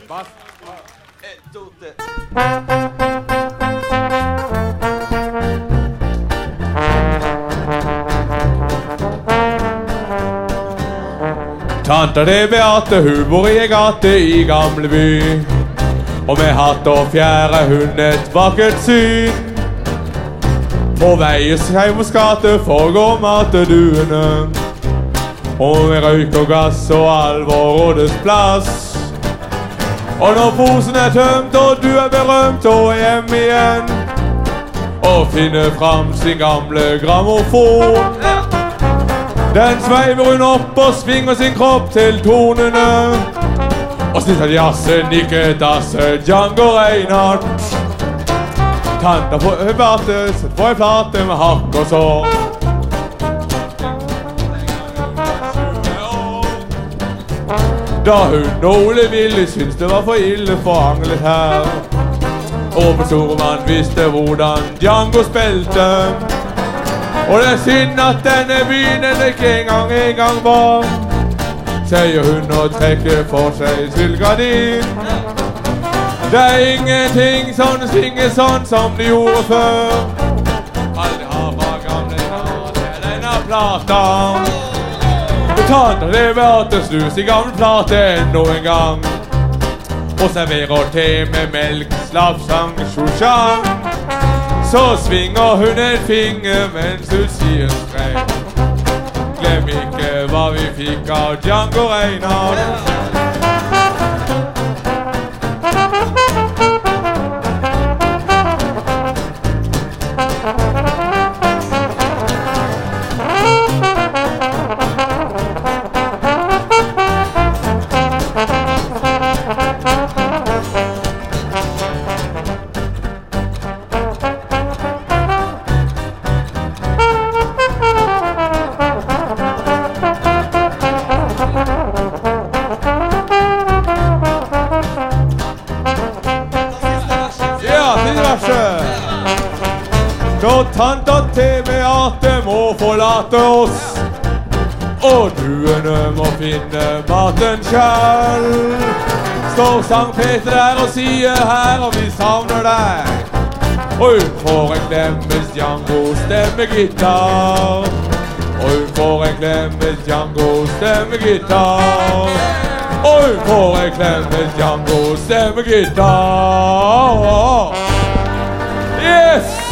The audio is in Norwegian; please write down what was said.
Bass. 1, 2, 3. Tanta det Beate, hun bor i en gate i Gamleby. Og med hatt og fjære hun et vakkert syn. På veies Heimos gate foregår mateduene. Og med røyk og gass og alvor rådes plass. Og når posen er tømt og du er berømt og er hjemme igjen, og finner fram sin gamle grammofon, den sveiver hun opp og svinger sin kropp til tonene. Og snitt at jasse, nikke, dasse, Django Reinhardt. Tanta på Beate, sett på en plate med hakk og sår. Da hun og Ole Willy syntes det var for ille foranglet her. Og på Storemann visste hvordan Django spilte. Og det er synd at denne byen den ikke engang var, sier hun og trekker for seg sylgardin. Det er ingenting som svinger sånn som de gjorde før. Aldri har fra gamle til denne plata. Tanta det Beate snus i gammel plate enda en gang, og serverer te med melk, slavsang, sjosjang. Så svinger hun en finger mens hun sier streng. Glem ikke hva vi fikk av Django Reinhardt. Når tanta til Beate må forlate oss, og duene må finne maten selv, står Sankt Peter der og sier her og vi savner deg. Og hun får en klem mens Django stemmer gitar. Og hun får en klem mens Django stemmer gitar. Og hun får en klem mens Django stemmer gitar. Yes!